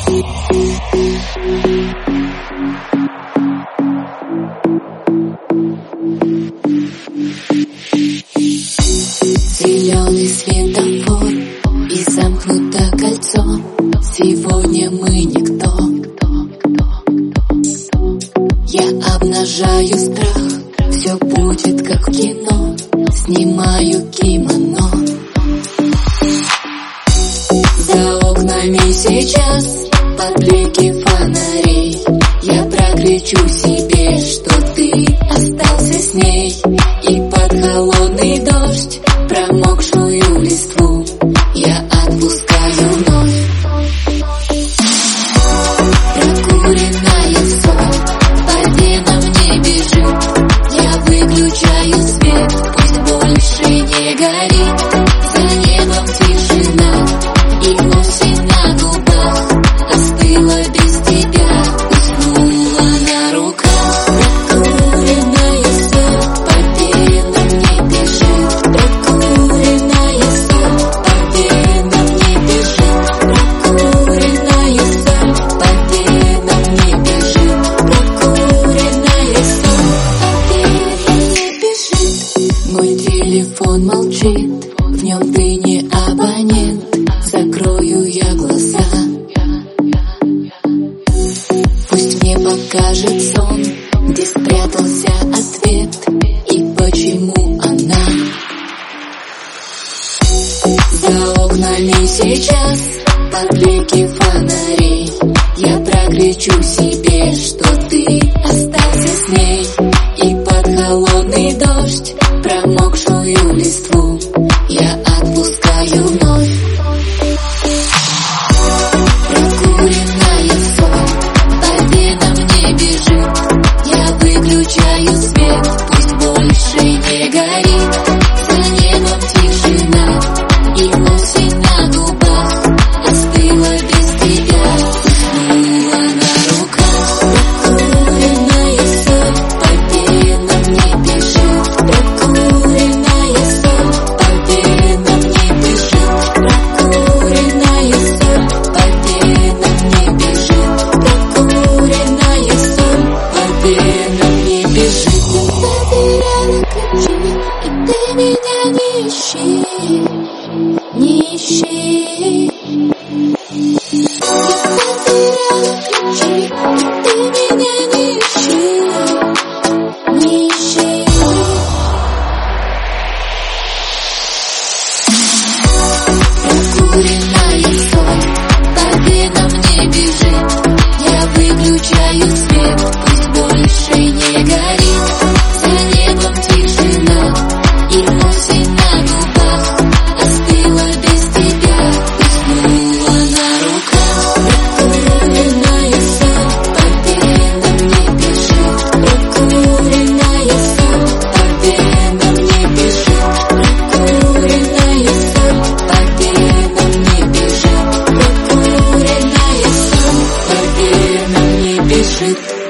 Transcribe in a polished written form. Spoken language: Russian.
Зеленый светофор и замкнуто кольцо. Сегодня мы никто. Я обнажаю страх, все будет как в кино. Снимаю кимоно. За окнами сейчас под блики фонарей. Я прокричу себе, что ты остался с ней. И под холодный дождь промокшую листву я отпускаю вновь. Прокуренная соль по венам не бежит. Я выключаю свет, пусть больше не горит. За небом тишина и осень на губах остыла без тебя, уснула на руках. Прокуренная соль по венам не бежит. Прокуренная соль по венам не бежит. Прокуренная соль по венам не бежит. Прокуренная соль по венам не бежит. Мой телефон молчит, в нем ты не абонент. Закрою я глаза, пусть мне покажет сон, где спрятался ответ и почему она. За окнами сейчас под блики фонарей. Я прокричу себе, что ты остался с ней. И под холодный дождь промокшую листву я отпускаю вновь. Прокуренная соль по венам не бежит. Я выключаю свет, пусть больше не горит. За небом тишина и осень на губах остыла без тебя, уснула на руках. Прокуренная соль по венам не бежит. Прокуренная соль по венам не бежит. Прокуренная соль по венам не бежит. Прокуренная соль по венам не бежит. Потеряла ключи, и ты меня не ищи, не ищи. Я потеряла ключи, и ты меня не ищи, не ищи. Прокуренная соль по венам не бежит. Я выключаю свет, пусть больше не горит. За небом тишина и осень на губах остыла без тебя, уснула на руках. Прокуренная соль по венам не бежит. Прокуренная соль по венам не бежит. Прокуренная соль по венам не бежит. Прокуренная соль по венам не бежит.